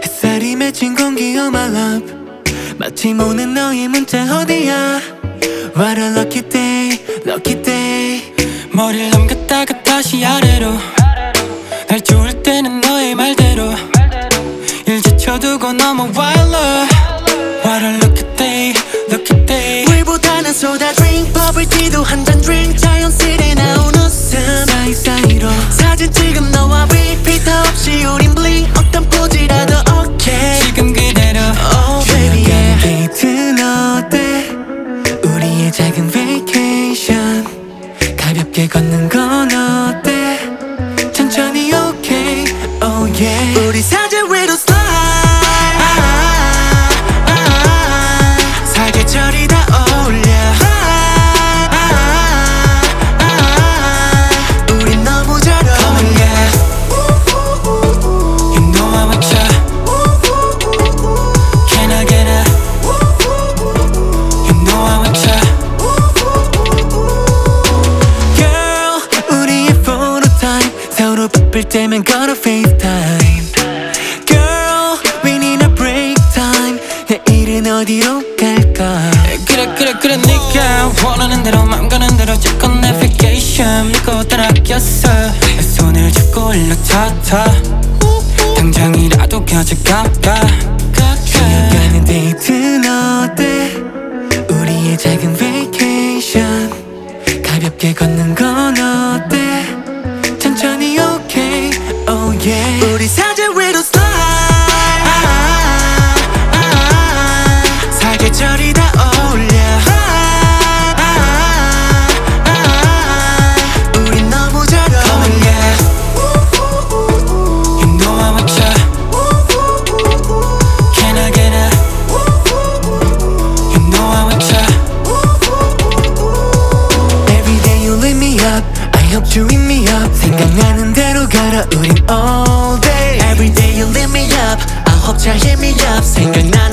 햇살이 맺힌 공기 oh my love 마치 오는 너의 문자 어디야 What a lucky day, lucky day 머리를 넘겼다가 다시 아래로 날 좋을 때는 너의 말대로 일 제쳐두고 넘어와 love What a lucky day, lucky day 물보다는 소다 drink 버블티도 한 잔 drink 자연스레 나온 웃음 사이사이로 사진 찍은 너와 repeat 없이 우린 blink 어떤 포즈라도 okay 지금 그대로 Oh baby yeah 데이트는 어때 우리의 작은 vacation 가볍게 걷는 건 어때 천천히 okay oh yeah 우리 사진 위로 slide 사계절이 다 어울려 우린 너무 잘 어울려 You know I want ya Can I get a You know I want ya Girl 우리의 photo time 서로 바쁠 때면 걸어 FaceTime Girl we need a break time 내일은 어디로 갈까 그래 네가 원하는 대로 맘 가는 대로 찍은 내비게이션 믿고 따라갔어 손을 잡고 올라타타 당장이라도 가져가봐 쉬어가는 데이트는 어때 우리의 작은 vacation 가볍게 걷는 건 어때 천천히 okay oh yeah 우리 사진 위로 slide 사계절이 다 어울려 우린 너무 잘 어울려 You know I want ya Can I get a You know I want ya Every day you lift me up I hope you lift me up 생각나는 대로 가라 우린 all day Every day you lift me up I hope 잘 hit me up 생각나